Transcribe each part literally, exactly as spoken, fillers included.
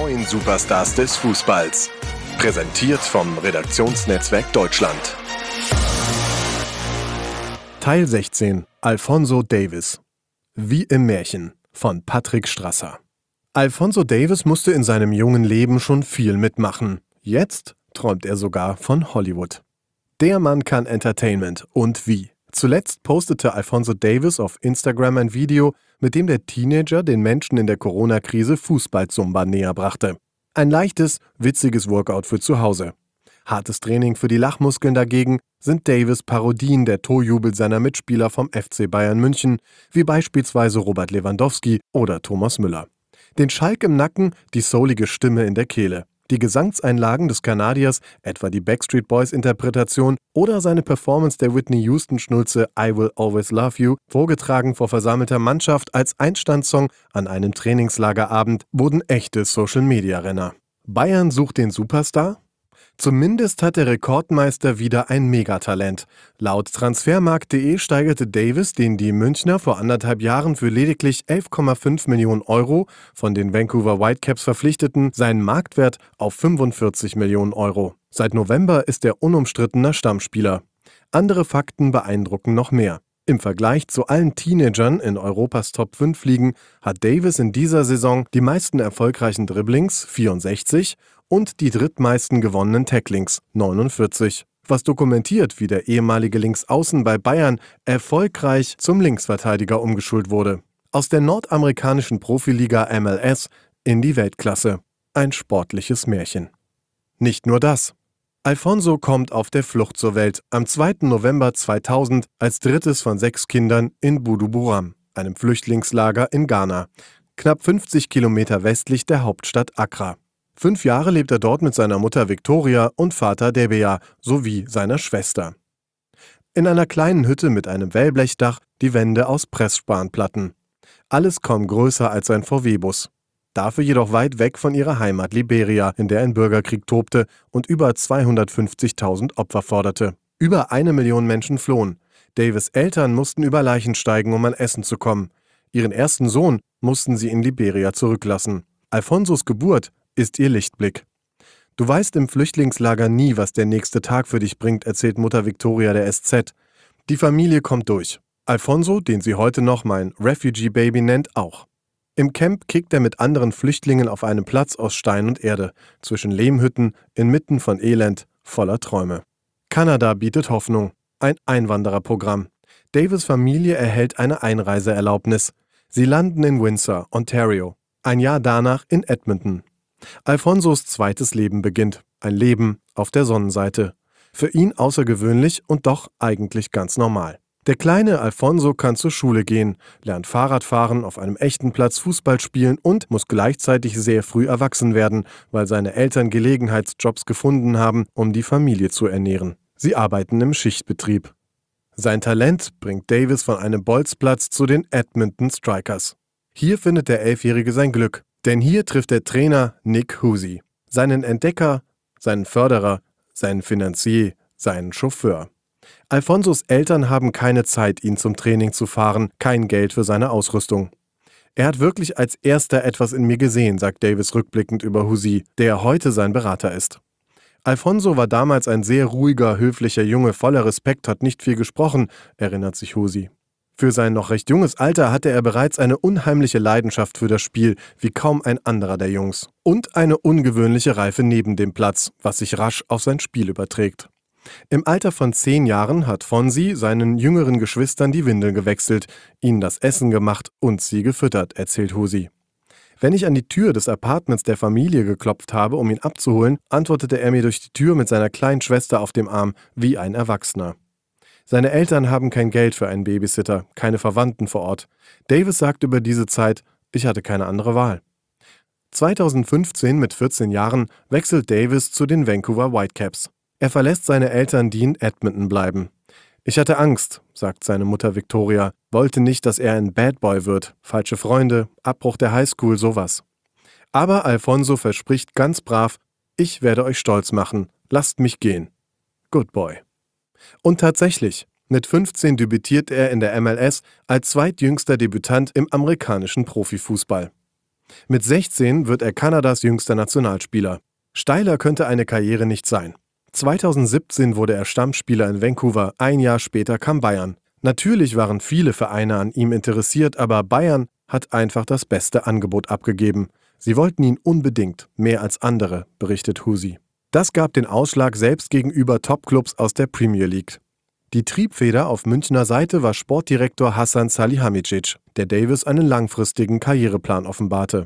neuen Superstars des Fußballs. Präsentiert vom Redaktionsnetzwerk Deutschland. Teil sechzehn. Alphonso Davies. Wie im Märchen von Patrick Strasser. Alphonso Davies musste in seinem jungen Leben schon viel mitmachen. Jetzt träumt er sogar von Hollywood. Der Mann kann Entertainment und wie. Zuletzt postete Alphonso Davies auf Instagram ein Video, mit dem der Teenager den Menschen in der Corona-Krise Fußball-Zumba näher brachte. Ein leichtes, witziges Workout für zu Hause. Hartes Training für die Lachmuskeln dagegen sind Davies Parodien der Torjubel seiner Mitspieler vom F C Bayern München, wie beispielsweise Robert Lewandowski oder Thomas Müller. Den Schalk im Nacken, die soulige Stimme in der Kehle. Die Gesangseinlagen des Kanadiers, etwa die Backstreet Boys-Interpretation oder seine Performance der Whitney Houston-Schnulze I Will Always Love You, vorgetragen vor versammelter Mannschaft als Einstandssong an einem Trainingslagerabend, wurden echte Social-Media-Renner. Bayern sucht den Superstar? Zumindest hat der Rekordmeister wieder ein Megatalent. Laut Transfermarkt punkt de steigerte Davies, den die Münchner vor anderthalb Jahren für lediglich elf Komma fünf Millionen Euro von den Vancouver Whitecaps verpflichteten, seinen Marktwert auf fünfundvierzig Millionen Euro. Seit November ist er unumstrittener Stammspieler. Andere Fakten beeindrucken noch mehr. Im Vergleich zu allen Teenagern in Europas Top fünf Ligen hat Davies in dieser Saison die meisten erfolgreichen Dribblings, vierundsechzig, und die drittmeisten gewonnenen Tacklings, neunundvierzig. Was dokumentiert, wie der ehemalige Linksaußen bei Bayern erfolgreich zum Linksverteidiger umgeschult wurde. Aus der nordamerikanischen Profiliga M L S in die Weltklasse. Ein sportliches Märchen. Nicht nur das. Alphonso kommt auf der Flucht zur Welt am zweiten November zweitausend als drittes von sechs Kindern in Buduburam, einem Flüchtlingslager in Ghana, knapp fünfzig Kilometer westlich der Hauptstadt Accra. Fünf Jahre lebt er dort mit seiner Mutter Victoria und Vater Debeya sowie seiner Schwester. In einer kleinen Hütte mit einem Wellblechdach, die Wände aus Pressspanplatten. Alles kaum größer als ein V W-Bus. Dafür jedoch weit weg von ihrer Heimat Liberia, in der ein Bürgerkrieg tobte und über zweihundertfünfzigtausend Opfer forderte. Über eine Million Menschen flohen. Davies Eltern mussten über Leichen steigen, um an Essen zu kommen. Ihren ersten Sohn mussten sie in Liberia zurücklassen. Alphonsos Geburt ist ihr Lichtblick. Du weißt im Flüchtlingslager nie, was der nächste Tag für dich bringt, erzählt Mutter Victoria der S Z. Die Familie kommt durch. Alphonso, den sie heute noch mein Refugee-Baby nennt, auch. Im Camp kickt er mit anderen Flüchtlingen auf einem Platz aus Stein und Erde, zwischen Lehmhütten, inmitten von Elend, voller Träume. Kanada bietet Hoffnung, ein Einwandererprogramm. Davies Familie erhält eine Einreiseerlaubnis. Sie landen in Windsor, Ontario. Ein Jahr danach in Edmonton. Alphonsos zweites Leben beginnt, ein Leben auf der Sonnenseite. Für ihn außergewöhnlich und doch eigentlich ganz normal. Der kleine Alphonso kann zur Schule gehen, lernt Fahrradfahren, auf einem echten Platz Fußball spielen und muss gleichzeitig sehr früh erwachsen werden, weil seine Eltern Gelegenheitsjobs gefunden haben, um die Familie zu ernähren. Sie arbeiten im Schichtbetrieb. Sein Talent bringt Davies von einem Bolzplatz zu den Edmonton Strikers. Hier findet der Elfjährige sein Glück. Denn hier trifft der Trainer Nick Hussey, seinen Entdecker, seinen Förderer, seinen Finanzier, seinen Chauffeur. Alphonsos Eltern haben keine Zeit, ihn zum Training zu fahren, kein Geld für seine Ausrüstung. Er hat wirklich als erster etwas in mir gesehen, sagt Davies rückblickend über Hussey, der heute sein Berater ist. Alphonso war damals ein sehr ruhiger, höflicher Junge, voller Respekt, hat nicht viel gesprochen, erinnert sich Hussey. Für sein noch recht junges Alter hatte er bereits eine unheimliche Leidenschaft für das Spiel, wie kaum ein anderer der Jungs. Und eine ungewöhnliche Reife neben dem Platz, was sich rasch auf sein Spiel überträgt. Im Alter von zehn Jahren hat Fonsi seinen jüngeren Geschwistern die Windeln gewechselt, ihnen das Essen gemacht und sie gefüttert, erzählt Hussey. Wenn ich an die Tür des Apartments der Familie geklopft habe, um ihn abzuholen, antwortete er mir durch die Tür mit seiner kleinen Schwester auf dem Arm, wie ein Erwachsener. Seine Eltern haben kein Geld für einen Babysitter, keine Verwandten vor Ort. Davies sagt über diese Zeit, ich hatte keine andere Wahl. zweitausendfünfzehn, mit vierzehn Jahren, wechselt Davies zu den Vancouver Whitecaps. Er verlässt seine Eltern, die in Edmonton bleiben. Ich hatte Angst, sagt seine Mutter Victoria, wollte nicht, dass er ein Bad Boy wird, falsche Freunde, Abbruch der Highschool, sowas. Aber Alphonso verspricht ganz brav, ich werde euch stolz machen, lasst mich gehen. Good boy. Und tatsächlich, mit fünfzehn debütiert er in der M L S als zweitjüngster Debütant im amerikanischen Profifußball. Mit sechzehn wird er Kanadas jüngster Nationalspieler. Steiler könnte eine Karriere nicht sein. zweitausendsiebzehn wurde er Stammspieler in Vancouver, ein Jahr später kam Bayern. Natürlich waren viele Vereine an ihm interessiert, aber Bayern hat einfach das beste Angebot abgegeben. Sie wollten ihn unbedingt, mehr als andere, berichtet Husi. Das gab den Ausschlag selbst gegenüber Topclubs aus der Premier League. Die Triebfeder auf Münchner Seite war Sportdirektor Hasan Salihamidzic, der Davis einen langfristigen Karriereplan offenbarte.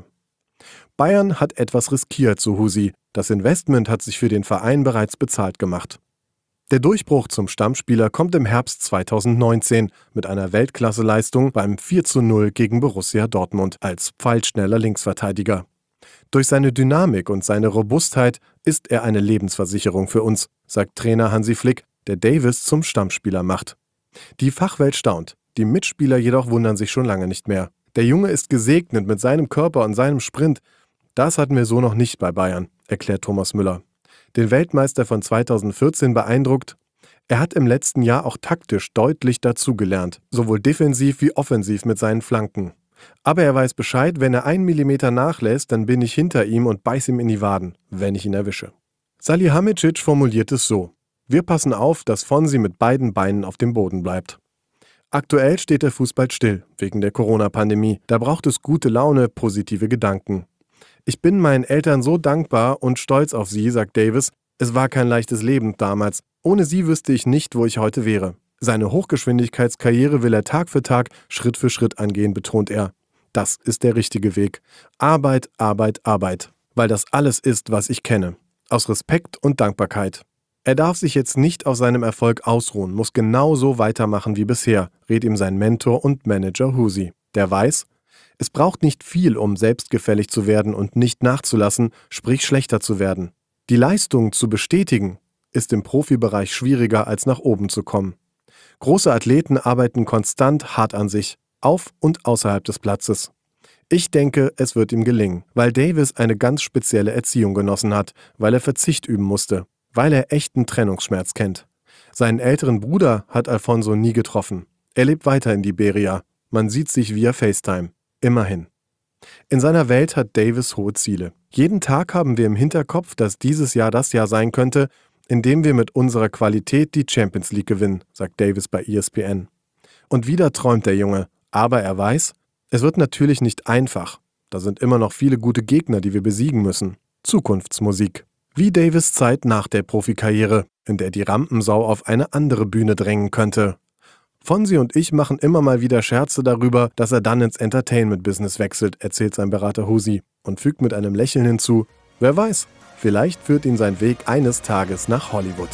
Bayern hat etwas riskiert, so Husi. Das Investment hat sich für den Verein bereits bezahlt gemacht. Der Durchbruch zum Stammspieler kommt im Herbst zweitausendneunzehn mit einer Weltklasseleistung beim vier zu null gegen Borussia Dortmund als pfeilschneller Linksverteidiger. Durch seine Dynamik und seine Robustheit ist er eine Lebensversicherung für uns, sagt Trainer Hansi Flick, der Davis zum Stammspieler macht. Die Fachwelt staunt, die Mitspieler jedoch wundern sich schon lange nicht mehr. Der Junge ist gesegnet mit seinem Körper und seinem Sprint. Das hatten wir so noch nicht bei Bayern, erklärt Thomas Müller. Den Weltmeister von zweitausendvierzehn beeindruckt: Er hat im letzten Jahr auch taktisch deutlich dazugelernt, sowohl defensiv wie offensiv mit seinen Flanken. Aber er weiß Bescheid, wenn er einen Millimeter nachlässt, dann bin ich hinter ihm und beiß ihm in die Waden, wenn ich ihn erwische. Salihamidzic formuliert es so: Wir passen auf, dass Fonsi mit beiden Beinen auf dem Boden bleibt. Aktuell steht der Fußball still, wegen der Corona-Pandemie. Da braucht es gute Laune, positive Gedanken. Ich bin meinen Eltern so dankbar und stolz auf sie, sagt Davis. Es war kein leichtes Leben damals. Ohne sie wüsste ich nicht, wo ich heute wäre. Seine Hochgeschwindigkeitskarriere will er Tag für Tag, Schritt für Schritt angehen, betont er. Das ist der richtige Weg. Arbeit, Arbeit, Arbeit. Weil das alles ist, was ich kenne. Aus Respekt und Dankbarkeit. Er darf sich jetzt nicht auf seinem Erfolg ausruhen, muss genauso weitermachen wie bisher, rät ihm sein Mentor und Manager Husi. Der weiß, es braucht nicht viel, um selbstgefällig zu werden und nicht nachzulassen, sprich schlechter zu werden. Die Leistung zu bestätigen, ist im Profibereich schwieriger, als nach oben zu kommen. Große Athleten arbeiten konstant hart an sich, auf und außerhalb des Platzes. Ich denke, es wird ihm gelingen, weil Davis eine ganz spezielle Erziehung genossen hat, weil er Verzicht üben musste, weil er echten Trennungsschmerz kennt. Seinen älteren Bruder hat Alfonso nie getroffen. Er lebt weiter in Liberia. Man sieht sich via FaceTime. Immerhin. In seiner Welt hat Davis hohe Ziele. Jeden Tag haben wir im Hinterkopf, dass dieses Jahr das Jahr sein könnte, in dem wir mit unserer Qualität die Champions League gewinnen, sagt Davis bei E S P N. Und wieder träumt der Junge, aber er weiß, es wird natürlich nicht einfach. Da sind immer noch viele gute Gegner, die wir besiegen müssen. Zukunftsmusik. Wie Davis Zeit nach der Profikarriere, in der die Rampensau auf eine andere Bühne drängen könnte. Fonsi und ich machen immer mal wieder Scherze darüber, dass er dann ins Entertainment-Business wechselt, erzählt sein Berater Husi und fügt mit einem Lächeln hinzu: Wer weiß, vielleicht führt ihn sein Weg eines Tages nach Hollywood.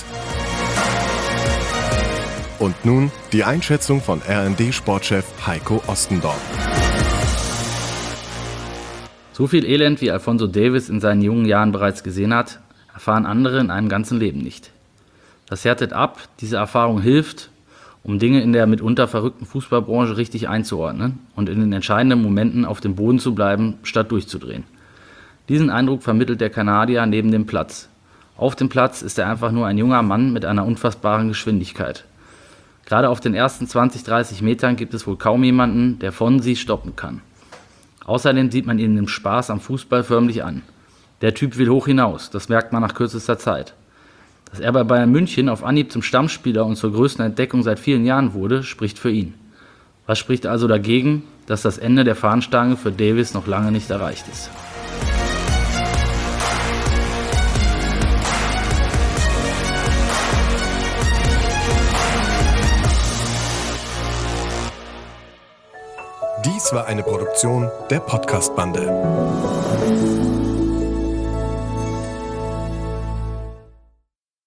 Und nun die Einschätzung von R and D-Sportchef Heiko Ostendorf. So viel Elend, wie Alfonso Davis in seinen jungen Jahren bereits gesehen hat, erfahren andere in einem ganzen Leben nicht. Das härtet ab, diese Erfahrung hilft, um Dinge in der mitunter verrückten Fußballbranche richtig einzuordnen und in den entscheidenden Momenten auf dem Boden zu bleiben, statt durchzudrehen. Diesen Eindruck vermittelt der Kanadier neben dem Platz. Auf dem Platz ist er einfach nur ein junger Mann mit einer unfassbaren Geschwindigkeit. Gerade auf den ersten zwanzig, dreißig Metern gibt es wohl kaum jemanden, der Fonsi stoppen kann. Außerdem sieht man ihn im Spaß am Fußball förmlich an. Der Typ will hoch hinaus, das merkt man nach kürzester Zeit. Dass er bei Bayern München auf Anhieb zum Stammspieler und zur größten Entdeckung seit vielen Jahren wurde, spricht für ihn. Was spricht also dagegen, dass das Ende der Fahnenstange für Davis noch lange nicht erreicht ist? Dies war eine Produktion der Podcast-Bande.